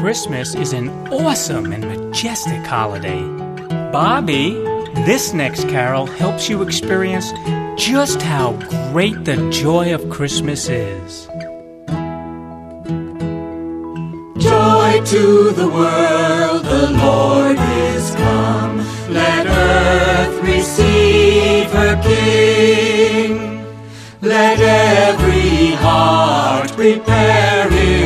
Christmas is an awesome and majestic holiday. Bobby, this next carol helps you experience just how great the joy of Christmas is. Joy to the world, the Lord is come. Let earth receive her King. Let every heart prepare it.